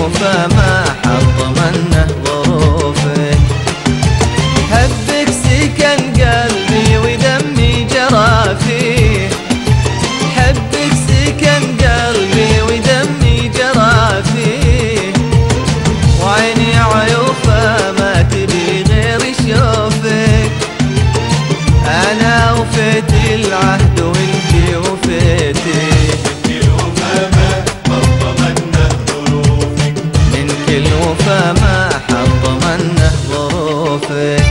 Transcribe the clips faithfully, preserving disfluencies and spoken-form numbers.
الوفا ما حط منه ظروفك. حبك سكن قلبي ودمي جرى فيه، حبك سكن قلبي ودمي جرى فيه، وعيني عيوفا ما تبي غير شوفك. أنا وفيت العهد وانتي وفيتي، منك الوفا ما حط منه ظروفك.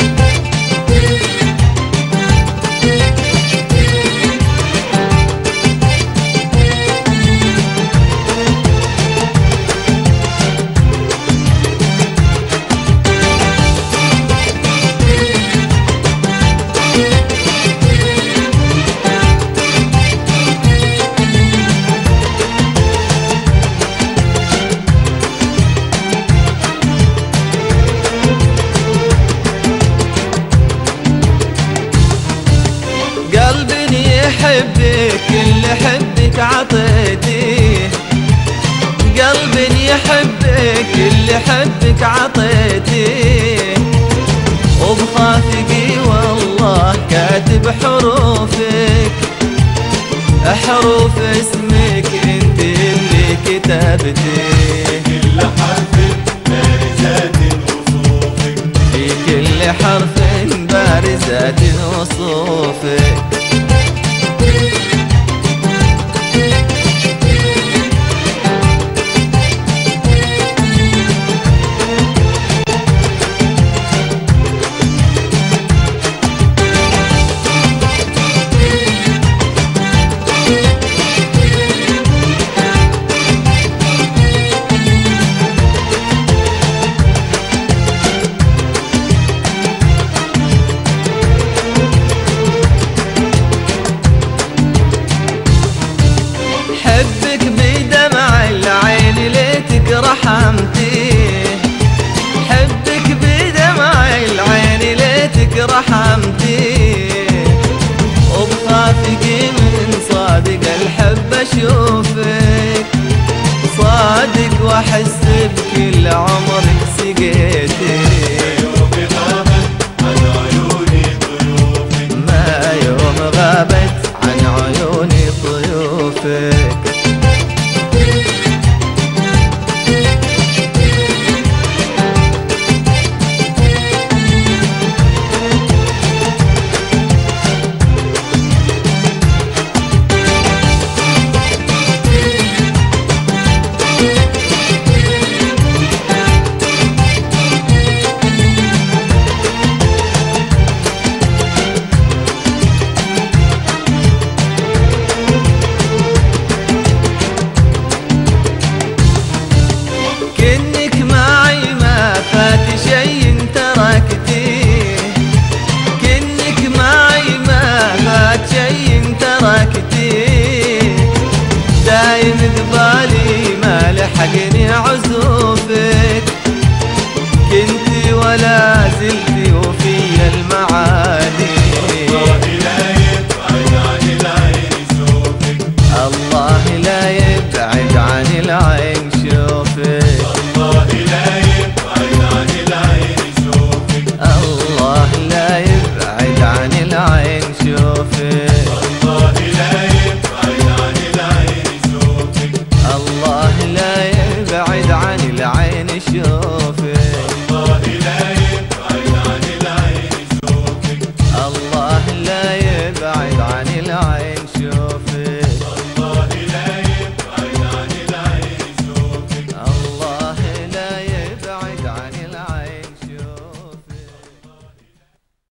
قلبي يحبك اللي حبك عطيتيه، قلبي يحبك اللي حبك عطيتيه، وبخافقي والله كاتب حروفك، حروف اسمك انت اللي كتبتيه. كل حرف بارزات وصوفك، في كل حرف بارزات وصوفك. حبك بدمع العين ليتك رحمتيه، حبك بدمع العين ليتك رحمتيه، وبخافقي من صادق الحب اشوفك، صادق واحس بكل عمرك سقيتي. يوم غابت عن عيوني ضيوفك، ما يوم غابت عن عيوني ضيوفك. كني